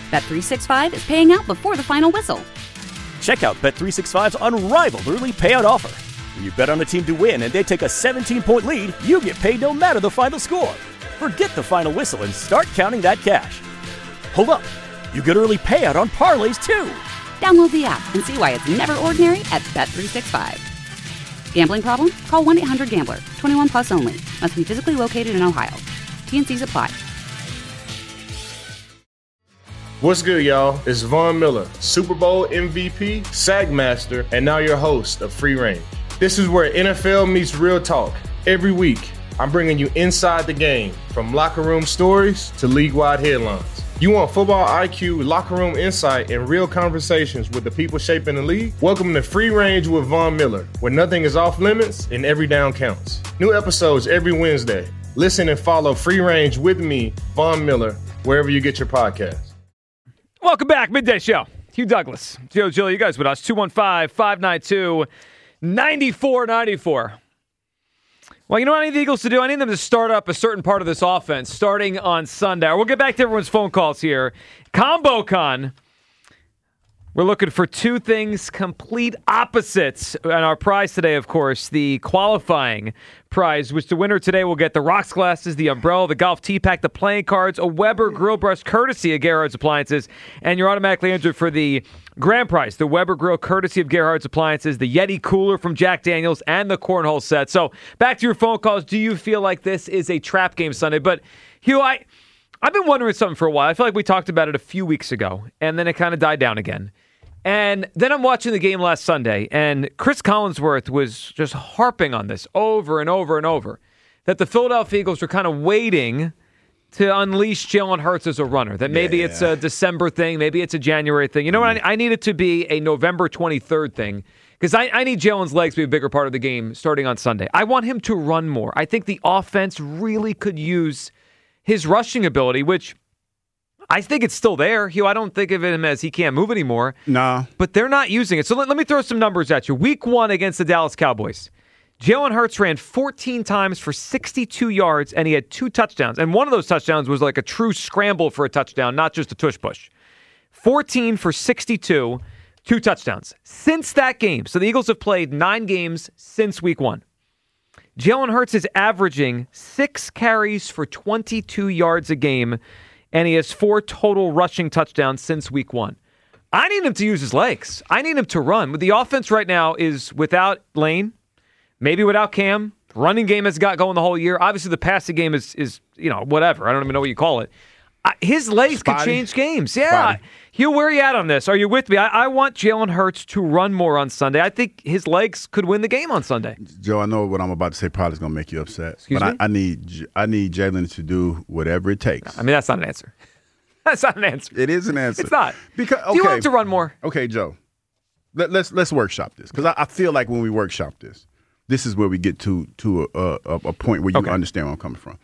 Bet365 is paying out before the final whistle. Check out Bet365's unrivaled early payout offer. When you bet on a team to win and they take a 17-point lead, you get paid no matter the final score. Forget the final whistle and start counting that cash. Hold up. You get early payout on parlays, too. Download the app and see why it's never ordinary at Bet365. Gambling problem? Call 1-800-GAMBLER. 21 plus only. Must be physically located in Ohio. T&Cs apply. What's good, y'all? It's Von Miller, Super Bowl MVP, Sack Master, and now your host of Free Range. This is where NFL meets real talk. Every week, I'm bringing you inside the game, from locker room stories to league-wide headlines. You want football IQ, locker room insight, and real conversations with the people shaping the league? Welcome to Free Range with Von Miller, where nothing is off limits and every down counts. New episodes every Wednesday. Listen and follow Free Range with me, Von Miller, wherever you get your podcasts. Welcome back, Midday Show. Hugh Douglas, Joe Gill, you guys with us, 215-592-9494. Well, you know what I need the Eagles to do? I need them to start up a certain part of this offense starting on Sunday. We'll get back to everyone's phone calls here. ComboCon. We're looking for two things, complete opposites. And our prize today, of course, the qualifying prize, which the winner today will get the rocks glasses, the umbrella, the golf tee pack, the playing cards, a Weber grill brush courtesy of Gerhardt's Appliances, and you're automatically entered for the grand prize, the Weber grill courtesy of Gerhardt's Appliances, the Yeti cooler from Jack Daniels, and the cornhole set. So back to your phone calls. Do you feel like this is a trap game Sunday? But Hugh, I've been wondering something for a while. I feel like we talked about it a few weeks ago, and then it kind of died down again. And then I'm watching the game last Sunday, and Chris Collinsworth was just harping on this over and over and over, that the Philadelphia Eagles were kind of waiting to unleash Jalen Hurts as a runner, that maybe it's a December thing, maybe it's a January thing. You know what? I need it to be a November 23rd thing, because I need Jalen's legs to be a bigger part of the game starting on Sunday. I want him to run more. I think the offense really could use his rushing ability, which I think it's still there. Hugh, I don't think of him as he can't move anymore. No. But they're not using it. So let me throw some numbers at you. Week 1 against the Dallas Cowboys, Jalen Hurts ran 14 times for 62 yards, and he had 2 touchdowns. And one of those touchdowns was like a true scramble for a touchdown, not just a tush push. 14 for 62, 2 touchdowns. Since that game, so the Eagles have played 9 games since week 1. Jalen Hurts is averaging 6 carries for 22 yards a game, and he has 4 total rushing touchdowns since week 1. I need him to use his legs. I need him to run. The offense right now is without Lane, maybe without Cam. The running game has got going the whole year. Obviously, the passing game is whatever. I don't even know what you call it. His legs could change games. Yeah. Hugh, where are you at on this? Are you with me? I want Jalen Hurts to run more on Sunday. I think his legs could win the game on Sunday. Joe, I know what I'm about to say probably is going to make you upset. Excuse me? I need Jalen to do whatever it takes. I mean, that's not an answer. That's not an answer. It is an answer. It's not. Because Do you want him to run more? Okay, Joe. Let's workshop this, because I feel like when we workshop this is where we get to a point where you understand where I'm coming from.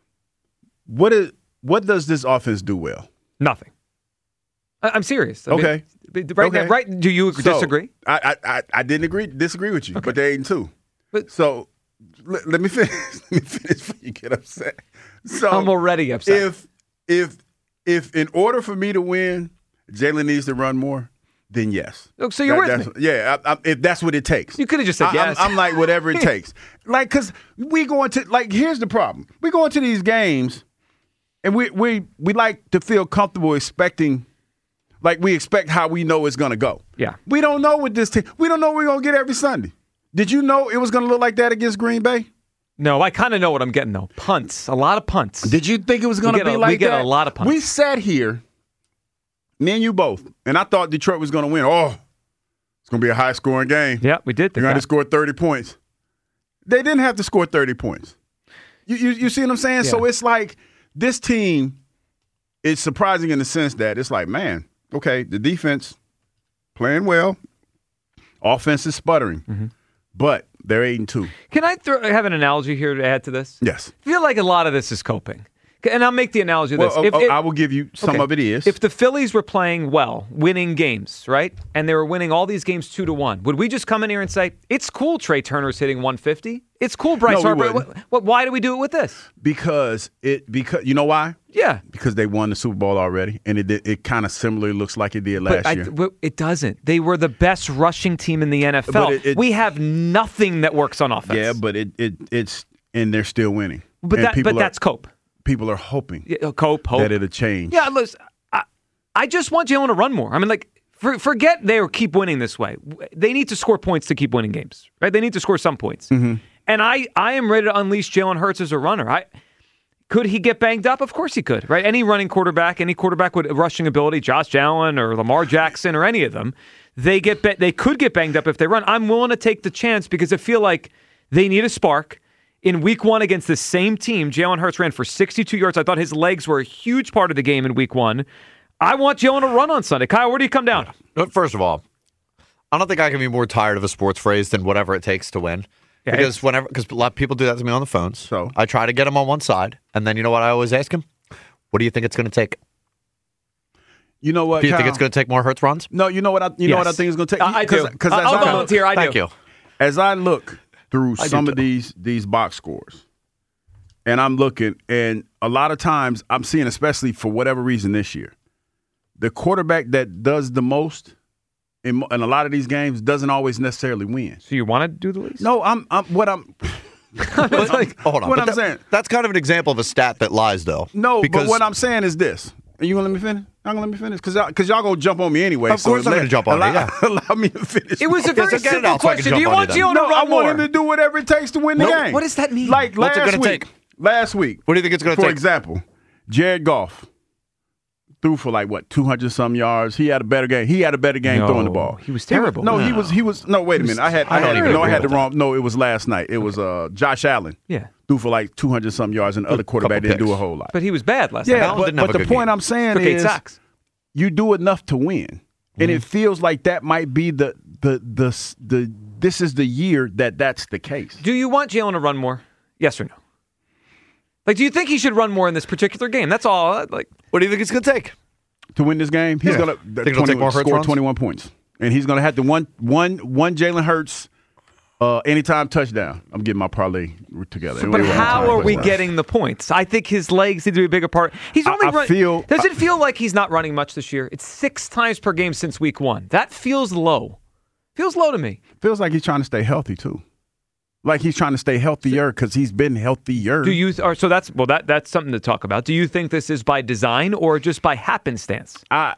What does this offense do well? Nothing. I'm serious. Okay. Now, right? Do you disagree? I didn't disagree with you, but they're 8-2. So let me finish. Let me finish before you get upset. So I'm already upset. If in order for me to win, Jalen needs to run more, then yes. So you're with me? Yeah. If that's what it takes, you could have just said yes. I'm like whatever it takes. Like, because we go into here's the problem. We go into these games, and we like to feel comfortable expecting. Like, we expect how we know it's going to go. Yeah. We don't know with this team. We don't know what we're going to get every Sunday. Did you know it was going to look like that against Green Bay? No, I kind of know what I'm getting, though. Punts. A lot of punts. Did you think it was going to be like that? We get a lot of punts. We sat here, me and you both, and I thought Detroit was going to win. Oh, it's going to be a high-scoring game. Yeah, we did. They're going to score 30 points. They didn't have to score 30 points. You see what I'm saying? Yeah. So it's like this team is surprising in the sense that it's like, man, okay, the defense playing well, offense is sputtering, but they're 8-2. Can I have an analogy here to add to this? Yes. I feel like a lot of this is coping. And I'll make the analogy of this. I will give you some of it is. If the Phillies were playing well, winning games, right, and they were winning all these games 2-1, would we just come in here and say, it's cool Trey Turner's hitting 150? It's cool Bryce Harper. Why do we do it with this? Because you know why? Yeah. Because they won the Super Bowl already, and it kind of similarly looks like it did last year. But it doesn't. They were the best rushing team in the NFL. We have nothing that works on offense. Yeah, but it's and they're still winning. But that's Cope. People are hoping hope that it'll change. Yeah, listen, I just want Jalen to run more. I mean, like, forget they keep winning this way. They need to score points to keep winning games, right? They need to score some points. Mm-hmm. And I am ready to unleash Jalen Hurts as a runner. Could he get banged up? Of course he could, right? Any quarterback with rushing ability, Josh Allen or Lamar Jackson or any of them, they could get banged up if they run. I'm willing to take the chance because I feel like they need a spark. In week 1 against the same team, Jalen Hurts ran for 62 yards. I thought his legs were a huge part of the game in week 1. I want Jalen to run on Sunday. Kyle, where do you come down? First of all, I don't think I can be more tired of a sports phrase than whatever it takes to win. Yeah, because a lot of people do that to me on the phones. So I try to get them on one side, and then you know what I always ask them? What do you think it's going to take? You know what? Do you think it's going to take more Hurts runs? No, you know what? Know what I think it's going to take. I do. I'll volunteer. I do. Thank you. As I look through some of these box scores, and I'm looking, and a lot of times I'm seeing, especially for whatever reason this year, the quarterback that does the most in a lot of these games doesn't always necessarily win. So you want to do the least? No, I'm hold on. What I'm saying. That's kind of an example of a stat that lies, though. No, but what I'm saying is this. Are you going to let me finish? Not going to let me finish? Because y'all going to jump on me anyway. Of course I'm going to jump on you, yeah. Allow me to finish. It was a very simple question. Do you want Gio to run more? I want him to do whatever it takes to win the game. What does that mean? Like What's it going to take? Last week. What do you think it's going to take? For example, Jared Goff threw for 200-some yards. He had a better game. Throwing the ball. He was terrible. He was. No, wait a minute. I had the wrong. No, it was last night. It was Josh Allen. Yeah. Threw for 200-some yards, and the other quarterback didn't do a whole lot. But he was bad last night. Yeah, but the point I'm saying is you do enough to win, and it feels like that might be the this is the year that's the case. Do you want Jalen to run more? Yes or no? Do you think he should run more in this particular game? That's all. What do you think it's going to take to win this game? He's going to score 21 points, and he's going to have to one Jalen Hurts anytime touchdown. I'm getting my parlay together. But how are we getting the points? I think his legs need to be a bigger part. He's only running. Does it feel like he's not running much this year? It's 6 times per game since week 1. That feels low. Feels low to me. Feels like he's trying to stay healthy too. Like he's trying to stay healthier because he's been healthier. So that's something to talk about. Do you think this is by design or just by happenstance?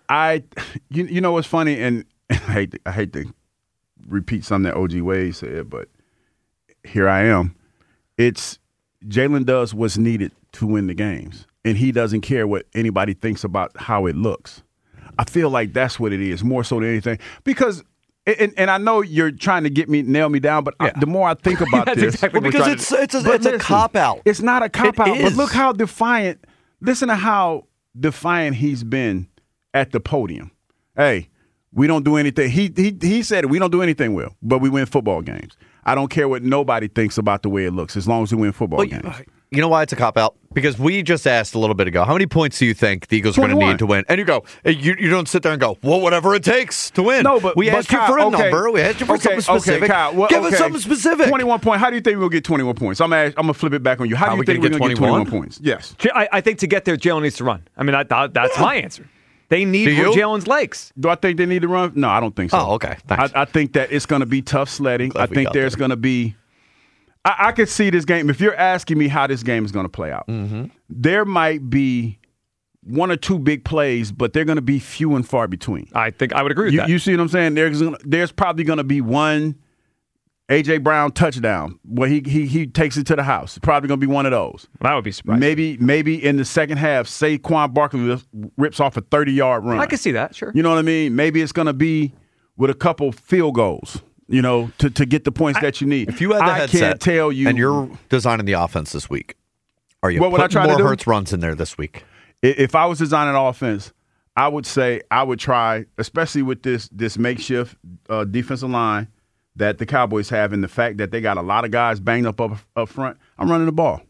You know what's funny, and I hate to repeat something that OG Wade said, but here I am. It's Jalen does what's needed to win the games, and he doesn't care what anybody thinks about how it looks. I feel like that's what it is, more so than anything, because. And I know you're trying to nail me down, but the more I think about this, exactly because it's a cop out. It's not a cop out, but look how defiant. Listen to how defiant he's been at the podium. Hey, we don't do anything. He said it. We don't do anything well, but we win football games. I don't care what nobody thinks about the way it looks, as long as we win football games. You know why it's a cop-out? Because we just asked a little bit ago, how many points do you think the Eagles are going to need to win? And you go, you don't sit there and go, well, whatever it takes to win. No, but we asked you for a number. We asked you for something specific. Kyle, give us something specific. 21 points. How do you think we'll get 21 points? I'm going to flip it back on you. How do you think we're going to get 21 points? Yes. I think to get there, Jalen needs to run. I mean, that's my answer. They need Jalen's legs. Do I think they need to run? No, I don't think so. Oh, okay. Thanks. I think that it's going to be tough sledding. I think there's going to be – I could see this game. If you're asking me how this game is going to play out, there might be 1 or 2 big plays, but they're going to be few and far between. I think I would agree with that. You see what I'm saying? There's probably going to be one A.J. Brown touchdown where he takes it to the house. It's probably going to be one of those. Well, that would be surprising. Maybe in the second half, Saquon Barkley rips off a 30-yard run. I can see that, sure. You know what I mean? Maybe it's going to be with a couple field goals. To get the points that you need. If you had the headset, can't tell you, and you're designing the offense this week, are you putting more Hurts runs in there this week? If I was designing offense, I would say I would try, especially with this makeshift defensive line that the Cowboys have, and the fact that they got a lot of guys banged up front. I'm running the ball.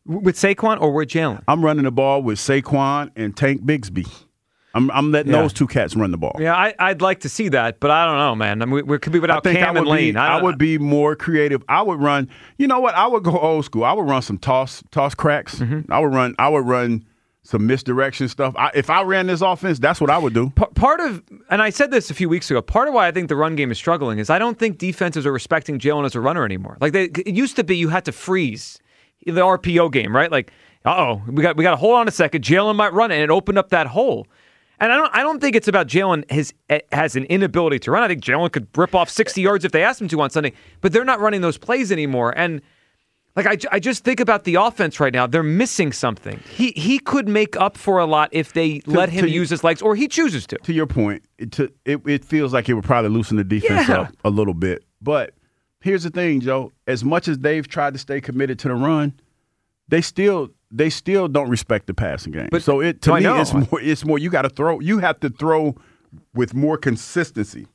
With Saquon or with Jalen? I'm running the ball with Saquon and Tank Bigsby. I'm letting those two cats run the ball. Yeah, I'd like to see that, but I don't know, man. I mean, we could be without Cam and Lane. I would be more creative. I would run. You know what? I would go old school. I would run some toss cracks. Mm-hmm. I would run some misdirection stuff. If I ran this offense, that's what I would do. Part of, and I said this a few weeks ago, part of why I think the run game is struggling is I don't think defenses are respecting Jalen as a runner anymore. Like it used to be, you had to freeze the RPO game, right? Like, we got to hold on a second. Jalen might run it, and it opened up that hole. And I don't think it's about Jalen has an inability to run. I think Jalen could rip off 60 yards if they asked him to on Sunday, but they're not running those plays anymore. And like I just think about the offense right now. They're missing something. He could make up for a lot if they let him use his legs, or he chooses to. To your point, it feels like it would probably loosen the defense up a little bit. But here's the thing, Joe. As much as they've tried to stay committed to the run, they still don't respect the passing game. But so it's more you got to throw. You have to throw with more consistency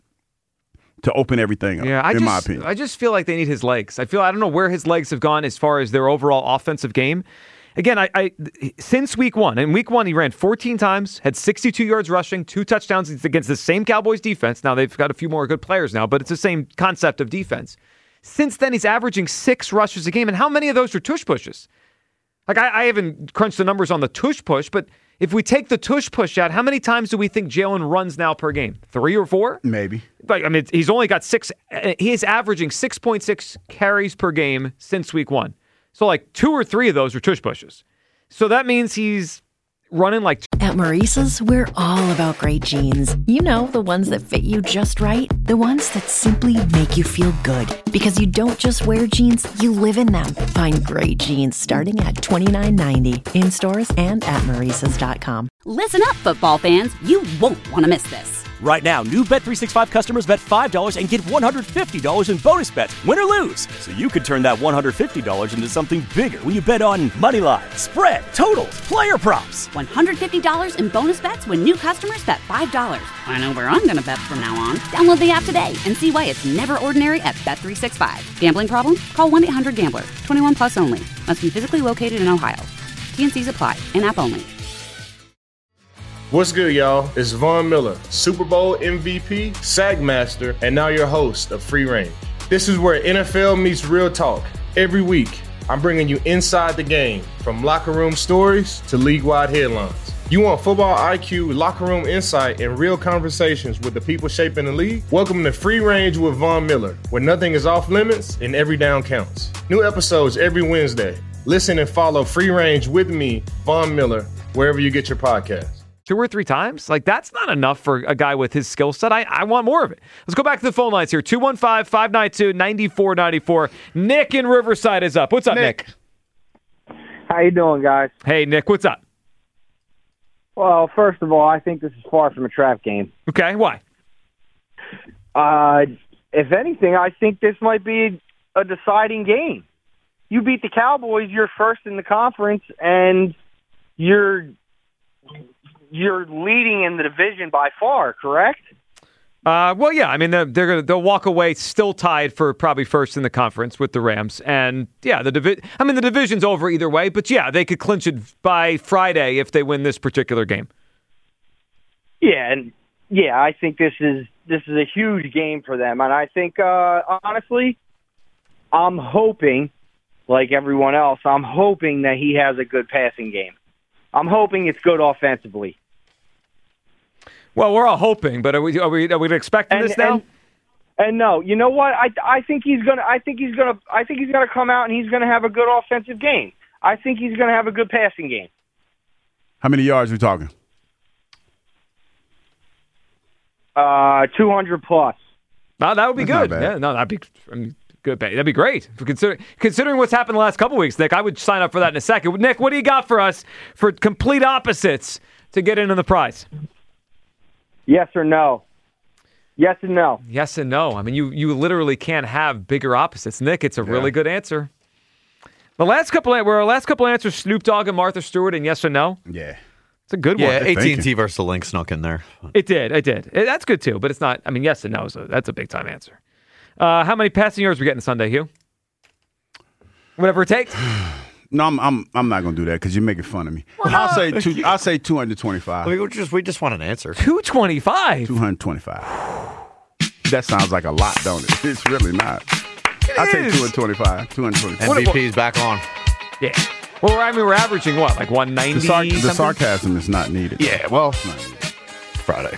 to open everything up. Yeah, in my opinion, I just feel like they need his legs. I don't know where his legs have gone as far as their overall offensive game. Again, I since week one. In week one, he ran 14 times, had 62 yards rushing, 2 touchdowns against the same Cowboys defense. Now they've got a few more good players now, but it's the same concept of defense. Since then, he's averaging 6 rushes a game, and how many of those are tush pushes? Like, I haven't crunched the numbers on the tush push, but if we take the tush push out, how many times do we think Jalen runs now per game? 3 or 4? Maybe. Like, I mean, he's only got 6. He is averaging 6.6 carries per game since week 1. So, like, 2 or 3 of those are tush pushes. So that means he's running like... At Maurice's, we're all about great jeans. You know, the ones that fit you just right. The ones that simply make you feel good. Because you don't just wear jeans, you live in them. Find great jeans starting at $29.90 in stores and at Maurice's.com. Listen up, football fans. You won't want to miss this. Right now, new Bet365 customers bet $5 and get $150 in bonus bets, win or lose. So you could turn that $150 into something bigger when you bet on money line, spread, totals, player props. $150 in bonus bets when new customers bet $5. I know where I'm going to bet from now on. Download the app today and see why it's never ordinary at Bet365. Gambling problem? Call 1-800-GAMBLER. 21 plus only. Must be physically located in Ohio. T&Cs apply. In-app only. What's good, y'all? It's Von Miller, Super Bowl MVP, SAG Master, and now your host of Free Range. This is where NFL meets real talk. Every week, I'm bringing you inside the game, from locker room stories to league-wide headlines. You want football IQ, locker room insight, and real conversations with the people shaping the league? Welcome to Free Range with Von Miller, where nothing is off limits and every down counts. New episodes every Wednesday. Listen and follow Free Range with me, Von Miller, wherever you get your podcasts. 2 or 3 times? Like, that's not enough for a guy with his skill set. I want more of it. Let's go back to the phone lines here. 215-592-9494. Nick in Riverside is up. What's up, Nick? How you doing, guys? Hey, Nick, what's up? Well, first of all, I think this is far from a trap game. Okay, why? If anything, I think this might be a deciding game. You beat the Cowboys, you're first in the conference, and you're leading in the division by far, correct? Well, yeah. I mean, they'll walk away still tied for probably first in the conference with the Rams, and yeah, the division's over either way. But yeah, they could clinch it by Friday if they win this particular game. Yeah, and yeah, I think this is a huge game for them, and I think honestly, I'm hoping, like everyone else, I'm hoping that he has a good passing game. I'm hoping it's good offensively. Well, we're all hoping, but are we expecting this now? And no, you know what? I think he's gonna come out and he's gonna have a good offensive game. I think he's gonna have a good passing game. How many yards are we talking? 200 plus. No, that would be That's good. Yeah, no, that'd be good. That'd be great. Considering what's happened the last couple weeks, Nick, I would sign up for that in a second. Nick, what do you got for us for complete opposites to get into the prize? Yes or no? Yes and no. Yes and no. I mean, you literally can't have bigger opposites. Nick, it's a really good answer. Our last couple answers, Snoop Dogg and Martha Stewart, and yes or no. Yeah. It's a good one. Yeah, AT&T versus the Link snuck in there. It did. That's good too, but it's not. I mean, yes and no. That's a big time answer. How many passing yards are we getting Sunday, Hugh? Whatever it takes. No, I'm not gonna do that because you're making fun of me. I'll say 225. We just want an answer. 225. 225. That sounds like a lot, don't it? It's really not. I'll take 225. 225. MVP's back on. Yeah. Well, I mean, we're averaging what, like 190? The sarcasm is not needed. Yeah, well, it's not needed. Friday.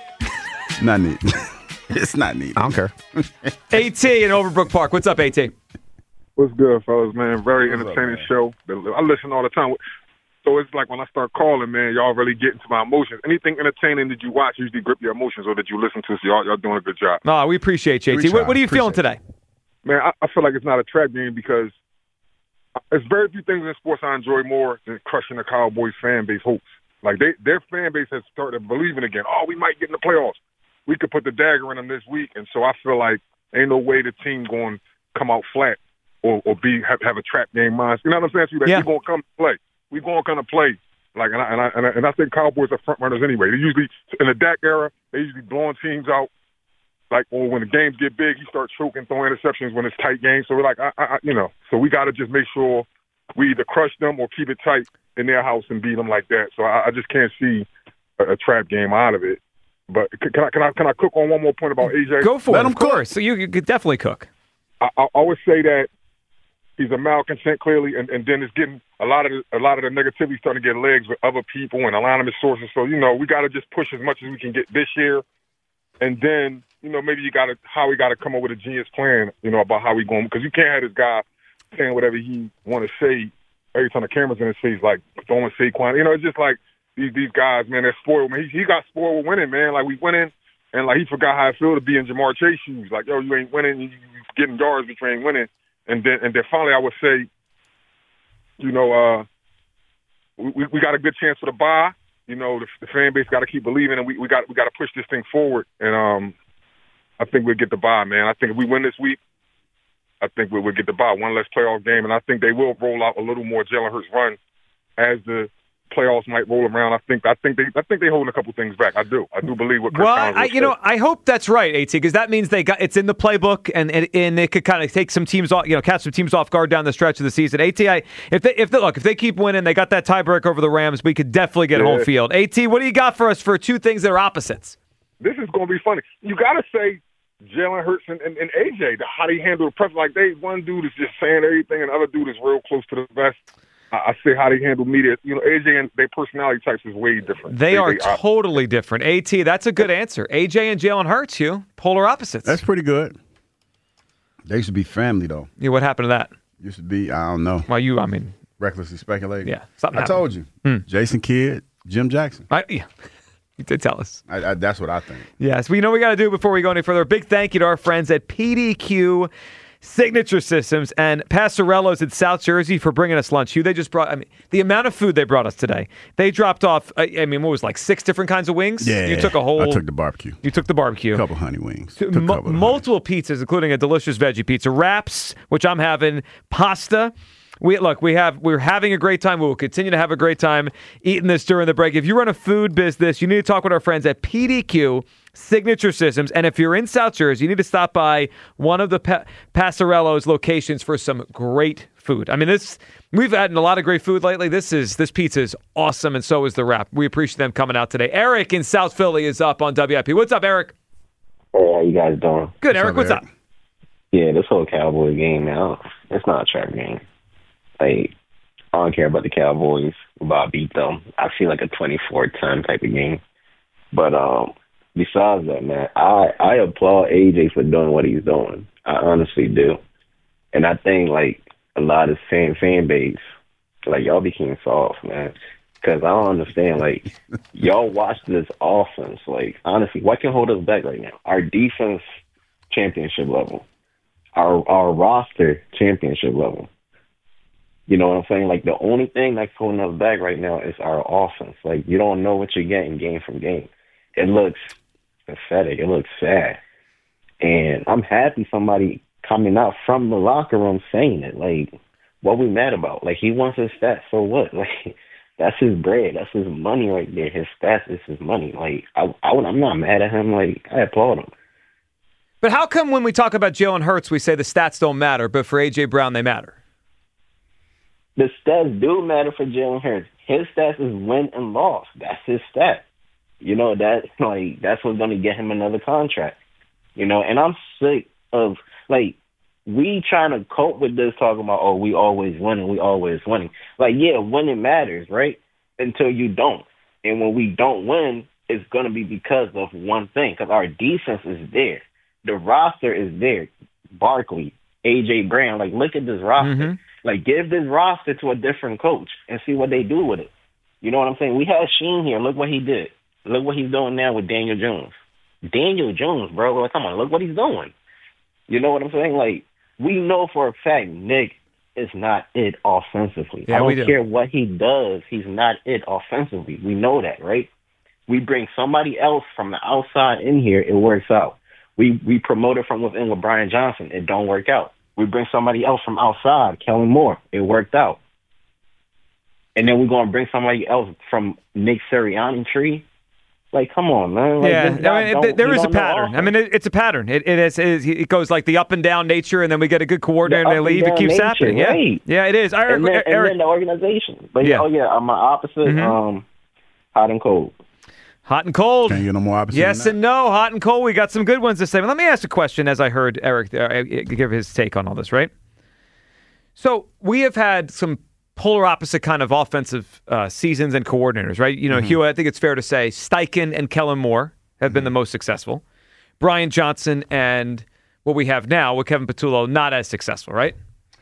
Not needed. It's not needed. I don't care. AT in Overbrook Park. What's up, AT? What's good, fellas, man? Very entertaining show. I listen all the time. So it's like when I start calling, man, y'all really get into my emotions. Anything entertaining that you watch usually grip your emotions or that you listen to, so y'all doing a good job. No, we appreciate you, AT. What are you feeling today? Man, I feel like it's not a trap game because there's very few things in sports I enjoy more than crushing the Cowboys fan base hopes. Like, their fan base has started believing again. Oh, we might get in the playoffs. We could put the dagger in them this week. And so I feel like ain't no way the team going to come out flat or have a trap game mindset. You know what I'm saying? So we're going to come play. We're going to come to play. Like, and I think Cowboys are front runners anyway. They usually, in the Dak era, they usually blowing teams out. Like, or when the games get big, he starts choking, throwing interceptions when it's tight games. So we're like, so we got to just make sure we either crush them or keep it tight in their house and beat them like that. So I just can't see a trap game out of it. But can I cook on one more point about AJ? Go for it, of course. So you could definitely cook. I always say that he's a malcontent clearly, and then it's getting a lot of the negativity starting to get legs with other people and anonymous sources. So we got to just push as much as we can get this year, and then maybe Howie got to come up with a genius plan, about how we going, because you can't have this guy saying whatever he want to say every time the camera's in his face, like throwing Saquon. It's just like these guys, man, they're spoiled. Man, he got spoiled with winning, man. Like, we winning, and like he forgot how it feel to be in Jamar Chase shoes. Like, yo, you ain't winning, you getting yards, but you ain't winning. And then finally, I would say, we got a good chance for the bye. The fan base got to keep believing, and we got to push this thing forward. And I think we'll get the bye, man. I think if we win this week, I think we'll get the bye. One less playoff game, and I think they will roll out a little more Jalen Hurts run as the playoffs might roll around. I think they holding a couple things back. I do believe what Chris Collins said. I hope that's right, AT, because that means it's in the playbook, and it could kind of take some teams off, catch some teams off guard down the stretch of the season. AT, if they keep winning, they got that tiebreak over the Rams, we could definitely get home field. AT, what do you got for us for two things that are opposites? This is going to be funny. You got to say Jalen Hurts and AJ, how they handle the press. Like, one dude is just saying everything, and the other dude is real close to the vest. I say how they handle media. AJ and their personality types is way different. They are totally different. AT, that's a good answer. AJ and Jalen Hurts, polar opposites. That's pretty good. They used to be family, though. Yeah, what happened to that? Used to be, I don't know. Well, recklessly speculating. Yeah, something I told you. Jason Kidd, Jim Jackson. Yeah. You did tell us. That's what I think. Yes. We we got to do before we go any further. A big thank you to our friends at PDQ Signature Systems and Passerello's in South Jersey for bringing us lunch. They just brought, the amount of food they brought us today. They dropped off, what was it, like 6 different kinds of wings? Yeah. You took I took the barbecue. You took the barbecue. A couple honey wings. Multiple pizzas, including a delicious veggie pizza. Wraps, which I'm having. Pasta. We're having a great time. We will continue to have a great time eating this during the break. If you run a food business, you need to talk with our friends at PDQ Signature Systems. And if you're in South Jersey, you need to stop by one of the Passerello's locations for some great food. We've had a lot of great food lately. This pizza is awesome, and so is the wrap. We appreciate them coming out today. Eric in South Philly is up on WIP. What's up, Eric? Hey, how you guys doing? Good, Eric. What's up? Yeah, this whole Cowboy game now, it's not a trap game. Like, I don't care about the Cowboys, but I beat them. I feel like a 24-10 type of game. But besides that, man, I applaud AJ for doing what he's doing. I honestly do. And I think, like, a lot of fan base, like, y'all became soft, man. Because I don't understand, like, y'all watch this offense. Like, honestly, what can hold us back right now? Our defense, championship level. Our roster, championship level. You know what I'm saying? Like, the only thing that's holding us back right now is our offense. Like, you don't know what you're getting game from game. It looks pathetic. It looks sad. And I'm happy somebody coming out from the locker room saying it. Like, what we mad about? Like, he wants his stats, so what? Like, that's his bread. That's his money right there. His stats is his money. Like, I'm not mad at him. Like, I applaud him. But how come when we talk about Jalen Hurts, we say the stats don't matter, but for A.J. Brown, they matter? the stats do matter for Jalen Hurts. His stats is win and loss. That's his stat. You know, that's what's going to get him another contract. You know, and I'm sick of, we trying to cope with this talking about, oh, we always winning, we always winning. Yeah, winning matters, right? Until you don't. And when we don't win, it's going to be because of one thing, because our defense is there. The roster is there. Barkley, A.J. Brown, look at this roster. Mm-hmm. Give this roster to a different coach and see what they do with it. You know what I'm saying? We had Sheen here. Look what he did. Look what he's doing now with Daniel Jones. Daniel Jones, bro. Come on, look what he's doing. You know what I'm saying? We know for a fact Nick is not it offensively. Yeah, I don't care what he does. He's not it offensively. We know that, right? We bring somebody else from the outside in here, it works out. We promote it from within with Brian Johnson, it don't work out. We bring somebody else from outside, Kellen Moore, it worked out. And then we're going to bring somebody else from Nick Sirianni tree. Come on, man. There is a pattern. I mean, it's a pattern. It goes the up and down nature, and then we get a good coordinator and they leave. It keeps happening. Right. Yeah, it is. And then the organization. But I'm my opposite. Hot and cold. Hot and cold. Can't get no more opposite. Yes and no. Hot and cold. We got some good ones this segment. Let me ask a question as I heard Eric give his take on all this, right? So we have had some polar opposite kind of offensive seasons and coordinators, right? You know, Hugh, I think it's fair to say Steichen and Kellen Moore have been the most successful. Brian Johnson and what we have now with Kevin Patullo, not as successful, right?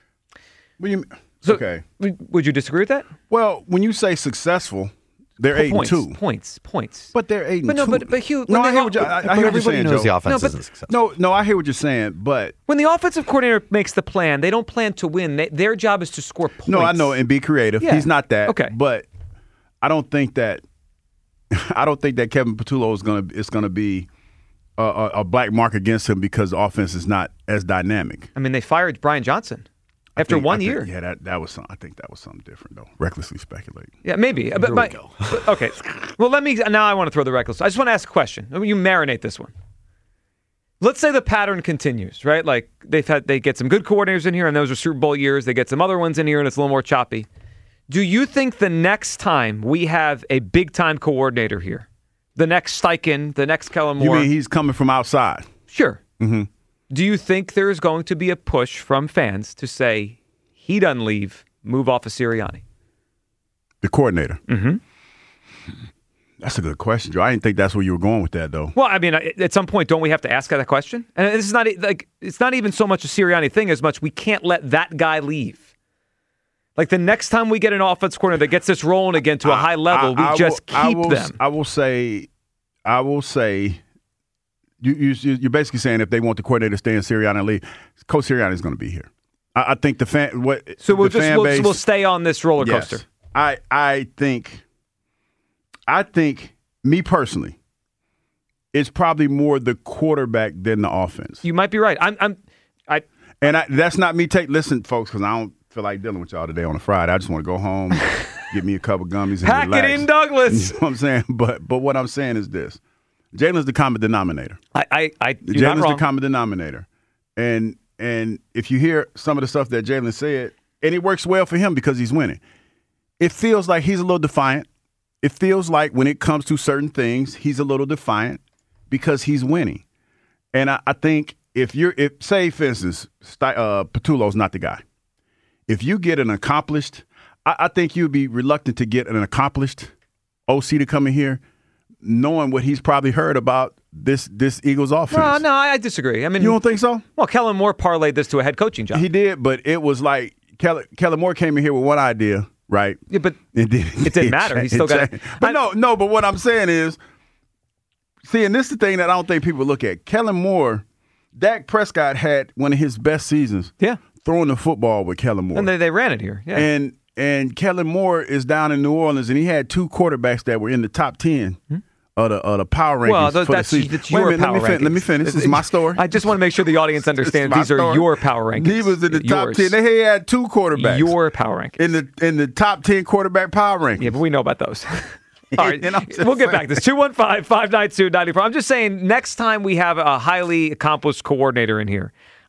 Okay. Would you disagree with that? Well, when you say successful, they're 8-2. Points. But they're 8-2. But Hugh, I hear what you're saying, knows Joe. the offense isn't successful. No, I hear what you're saying, but when the offensive coordinator makes the plan, they don't plan to win. Their job is to score points. No, I know, and be creative. Yeah. He's not that. Okay. But I don't think that Kevin Patullo is going to be a black mark against him because the offense is not as dynamic. I mean, they fired Brian Johnson after 1 year. Yeah, that was something. I think that was something different, though. Recklessly speculating. Yeah, maybe. But okay. Well, now I want to throw the reckless. I just want to ask a question. You marinate this one. Let's say the pattern continues, right? They get some good coordinators in here, and those are Super Bowl years. They get some other ones in here, and it's a little more choppy. Do you think the next time we have a big-time coordinator here, the next Steichen, the next Kellen Moore? You mean he's coming from outside? Sure. Mm-hmm. Do you think there is going to be a push from fans to say he doesn't leave, move off of Sirianni? The coordinator? Mm-hmm. That's a good question, Joe. I didn't think that's where you were going with that, though. Well, I mean, at some point, don't we have to ask that question? And this is not it's not even so much a Sirianni thing as much we can't let that guy leave. The next time we get an offense coordinator that gets this rolling again to a high level, we just keep them. I will say. You're basically saying if they want the coordinator to stay in Sirianni and leave, Coach Sirianni is going to be here. I think the fan. So we'll stay on this roller coaster. Yes. I think me personally, it's probably more the quarterback than the offense. You might be right. That's not me. Listen, folks, because I don't feel like dealing with y'all today on a Friday. I just want to go home, get me a couple gummies, and pack relax. it in, Douglas. You know what I'm saying? But what I'm saying is this. Jalen's the common denominator. Jalen's the common denominator. And if you hear some of the stuff that Jalen said, and it works well for him because he's winning, it feels like he's a little defiant. It feels like when it comes to certain things, he's a little defiant because he's winning. And I think if say, for instance, Patullo's not the guy. If you get an accomplished, I think you'd be reluctant to get an accomplished OC to come in here knowing what he's probably heard about this Eagles offense. No, I disagree. I mean, you don't think so? Well, Kellen Moore parlayed this to a head coaching job. He did, but it was like Kellen Moore came in here with one idea, right? Yeah, but it didn't matter. He still got it. But no, but what I'm saying is, see, and this is the thing that I don't think people look at. Kellen Moore, Dak Prescott had one of his best seasons throwing the football with Kellen Moore. And they ran it here. Yeah. And Kellen Moore is down in New Orleans, and he had two quarterbacks that were in the top 10 of the power rankings for the season. That's your power rankings. Let me finish. This is my story. I just want to make sure the audience understands these are your power rankings. He was in the top 10. They had two quarterbacks. Your power rankings. In the top 10 quarterback power rankings. Yeah, but we know about those. All right, we'll get back to this. 215-592-94. I'm just saying, next time we have a highly accomplished coordinator in here,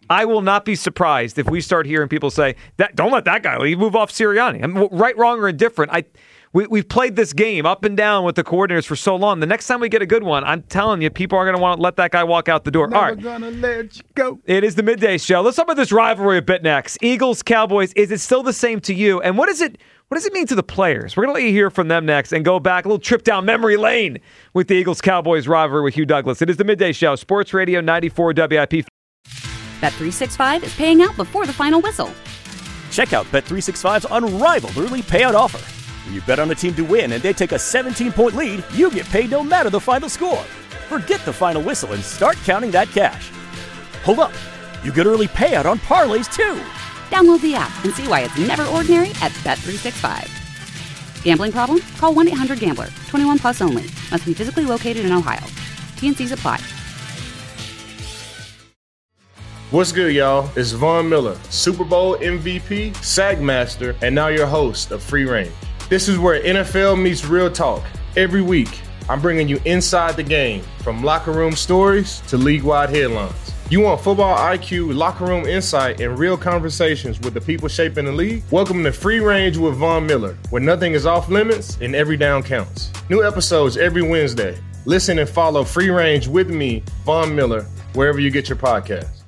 I will not be surprised if we start hearing people say, "That don't let that guy leave, move off Sirianni." I mean, right, wrong, or indifferent. We've played this game up and down with the coordinators for so long. The next time we get a good one, I'm telling you, people are going to want to let that guy walk out the door. Never All right. gonna let you go. It is the Midday Show. Let's talk about this rivalry a bit next. Eagles, Cowboys, is it still the same to you? And what does it mean to the players? We're going to let you hear from them next and go back a little trip down memory lane with the Eagles-Cowboys rivalry with Hugh Douglas. It is the Midday Show, Sports Radio 94 WIP. Bet365 is paying out before the final whistle. Check out Bet365's unrivaled early payout offer. When you bet on a team to win and they take a 17-point lead, you get paid no matter the final score. Forget the final whistle and start counting that cash. Hold up. You get early payout on parlays, too. Download the app and see why it's never ordinary at Bet365. Gambling problem? Call 1-800-GAMBLER. 21 plus only. Must be physically located in Ohio. T&Cs apply. What's good, y'all? It's Von Miller, Super Bowl MVP, SAG Master, and now your host of Free Range. This is where NFL meets real talk. Every week, I'm bringing you inside the game, from locker room stories to league-wide headlines. You want football IQ, locker room insight, and real conversations with the people shaping the league? Welcome to Free Range with Von Miller, where nothing is off limits and every down counts. New episodes every Wednesday. Listen and follow Free Range with me, Von Miller, wherever you get your podcasts.